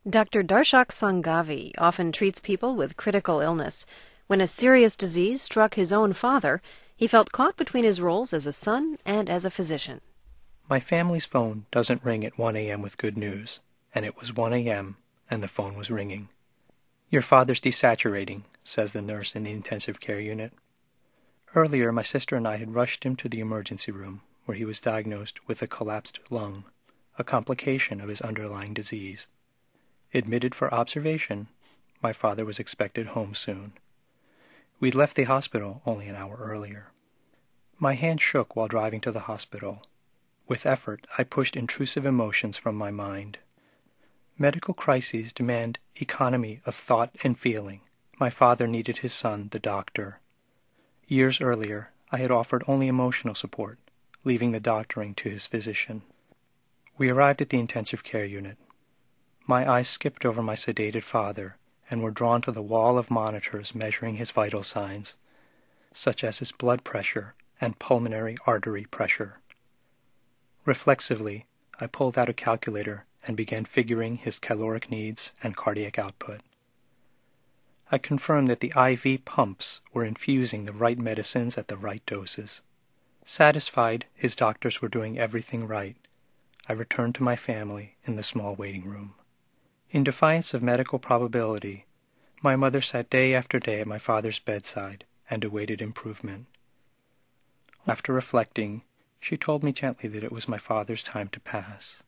Dr. Darshak Sanghavi often treats people with critical illness. When a serious disease struck his own father, he felt caught between his roles as a son and as a physician. My family's phone doesn't ring at 1 a.m. with good news, and it was 1 a.m. and the phone was ringing. "Your father's desaturating," says the nurse in the intensive care unit. Earlier, my sister and I had rushed him to the emergency room, where he was diagnosed with a collapsed lung, a complication of his underlying disease. Admitted for observation, my father was expected home soon. We'd left the hospital only an hour earlier. My hand shook while driving to the hospital. With effort, I pushed intrusive emotions from my mind. Medical crises demand economy of thought and feeling. My father needed his son, the doctor. Years earlier, I had offered only emotional support, leaving the doctoring to his physician. We arrived at the intensive care unit. My eyes skipped over my sedated father and were drawn to the wall of monitors measuring his vital signs, such as his blood pressure and pulmonary artery pressure. Reflexively, I pulled out a calculator and began figuring his caloric needs and cardiac output. I confirmed that the IV pumps were infusing the right medicines at the right doses. Satisfied his doctors were doing everything right, I returned to my family in the small waiting room. In defiance of medical probability, my mother sat day after day at my father's bedside and awaited improvement. After reflecting, she told me gently that it was my father's time to pass.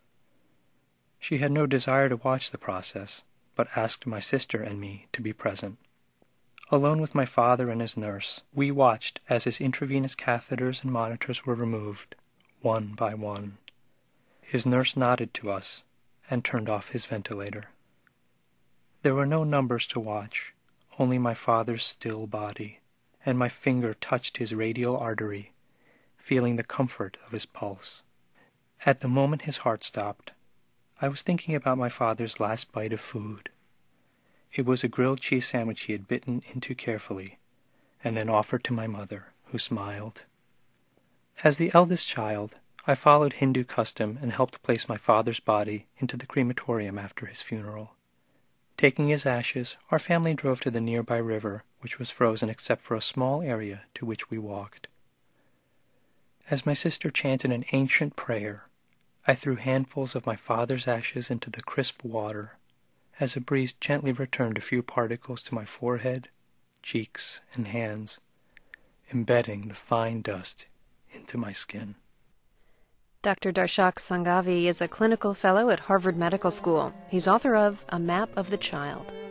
She had no desire to watch the process, but asked my sister and me to be present. Alone with my father and his nurse, we watched as his intravenous catheters and monitors were removed, one by one. His nurse nodded to us and turned off his ventilator. There were no numbers to watch, only my father's still body, and my finger touched his radial artery, feeling the comfort of his pulse. At the moment his heart stopped, I was thinking about my father's last bite of food. It was a grilled cheese sandwich he had bitten into carefully, and then offered to my mother, who smiled. As the eldest child, I followed Hindu custom and helped place my father's body into the crematorium after his funeral. Taking his ashes, our family drove to the nearby river, which was frozen except for a small area to which we walked. As my sister chanted an ancient prayer, I threw handfuls of my father's ashes into the crisp water, as a breeze gently returned a few particles to my forehead, cheeks, and hands, embedding the fine dust into my skin. Dr. Darshak Sanghavi is a clinical fellow at Harvard Medical School. He's author of A Map of the Child.